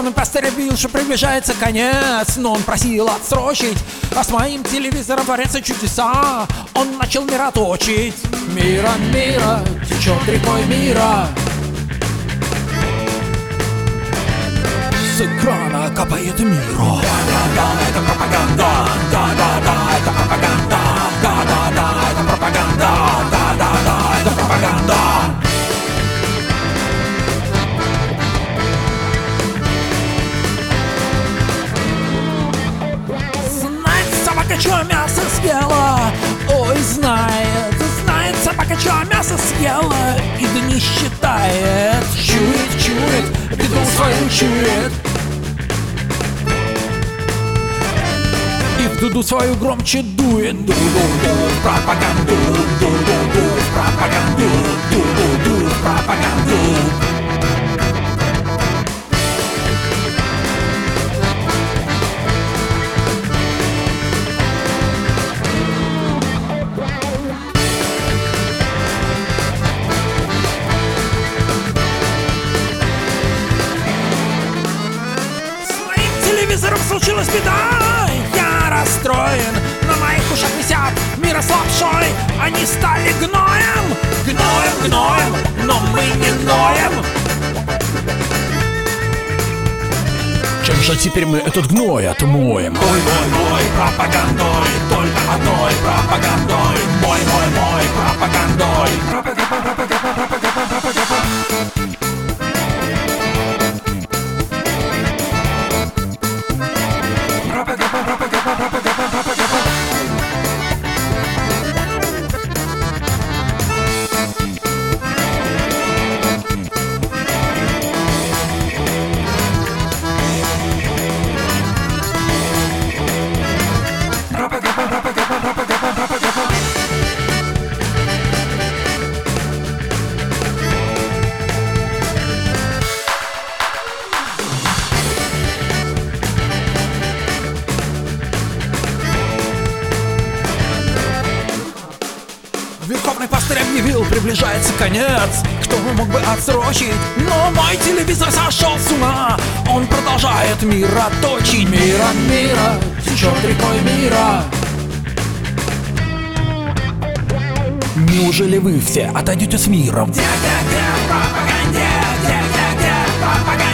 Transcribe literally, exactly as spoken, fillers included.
Верховный пастырь объявил, что приближается конец, но он просил отсрочить, а с моим телевизором творятся чудеса. Он начал мироточить. Мира, мира, течет рекой мира. С экрана капает миру. Да-да-да, это пропаганда. Да-да-да, это пропаганда. Да-да-да, это пропаганда. Да-да-да, это пропаганда. Знает собака, чё мясо съела. Ой, знает. Знает собака, чё мясо съела. И дни считает. Чует, чует, беду свою чует. И в дуду свою громче дует. Ду-ду-ду, пропаганду. Ду-ду-ду, пропаганду. Ду-ду-ду, пропаганду. Телевизором случилась беда, я расстроен. На моих ушах висят мира с лапшой. Они стали гноем, гноем, гноем, но мы не ноем. Чем же теперь мы этот гной отмоем? Мой, мой, мой, пропагандой, только одной пропагандой. Мой, мой, мой, пропагандой. Пропаганда, пропаганда, пропаганда, пропаганда. Верховный пастырь объявил, приближается конец. Кто мог бы отсрочить? Но мой телевизор сошел с ума. Он продолжает мироточить. Мира, мира, течет рекой мира. Неужели вы все отойдете с миром? Где, где, где пропаганде? Где, где, где пропаганде?